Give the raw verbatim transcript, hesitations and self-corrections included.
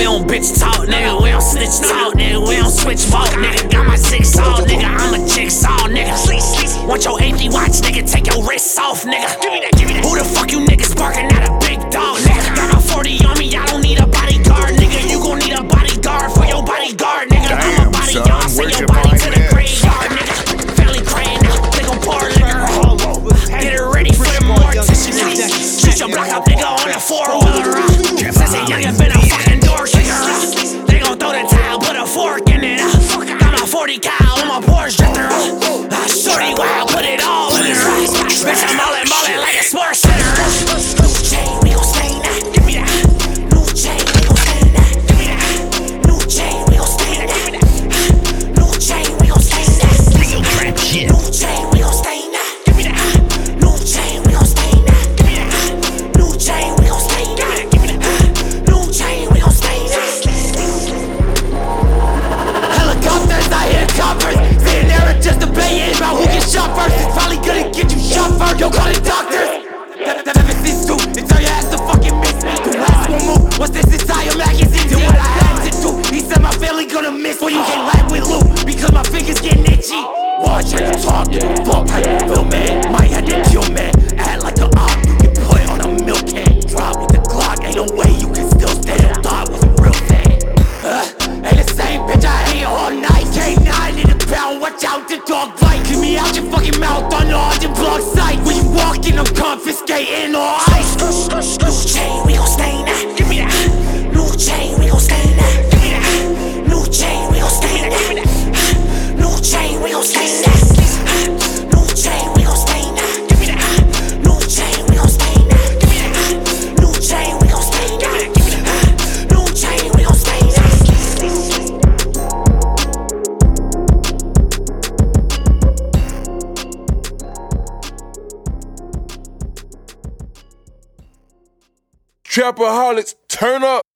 We don't bitch talk, nigga. We don't snitch talk, nigga. We don't switch walk, nigga. Got my six all, nigga. I'm a jigsaw, nigga. Want your A P watch, nigga? Take your wrists off, nigga. Give me that, give me that. Who the fuck you niggas barking at a big dog, nigga? Got my forty on me, I don't need a bodyguard, nigga. You gon' need a bodyguard for your bodyguard, nigga. I'm a body, y'all. Send your body to the graveyard, nigga. Family praying now, they gon' pour liquor. Get it ready for the mortician. Shoot your block up, nigga, on the four-wheeler. Since a youngin' been a fucking door kicker. They gon' throw the towel, put a fork in it. Got my forty cal on my Porsche drifter. Ah, shorty wild, put it all in it. Bitch, I'm ballin', ballin' like a sports center. New chain, we gon' stain that. Give me that. New chain, we gon' stain that. Give me that. New chain, we gon' stain that. Give me that. New chain, we gon' stain that. Real trap shit. New chain, we gon' stain that. Give me that. New chain, we gon' stain that. Give me that. New chain, we gon' stain that. Give me that. New chain, we gon' stain that. Helicopters, I hear coppers. Sitting there just debating about who gets shot first. It's probably gonna get you shot first. Yo, call the doctors. That M S C suit, and tell your ass to fucking miss me. The last one move, what's this entire magazine? Do what I had to do. He said my family gonna miss when you can't laugh with loot, because my fingers getting itchy. Watch how you talk, fuck how you feel, man. Might have to kill, man. Act like a op, you get put on a milk can. Drop with the Glock, ain't no way you can still stand. I thought was a real thing. Uh, ain't the same bitch I hate all night. K nine in the pound, watch out the dog bite. Keep me out your fucking mouth on all your blog sites. When you walk in, I'm confiscating all ice. New chain, we gon' stain that. Give me that. New chain, we gon' stain that. Give me that. New chain, we gon' stain that. Give me that. New chain, we gon' stain that. New chain, we gon' stain that. Give me that. New chain, we gon' stain that. Give me that. New chain, we gon' stain that. Give me that. New chain, we gon' stain that. Trapaholics, turn up.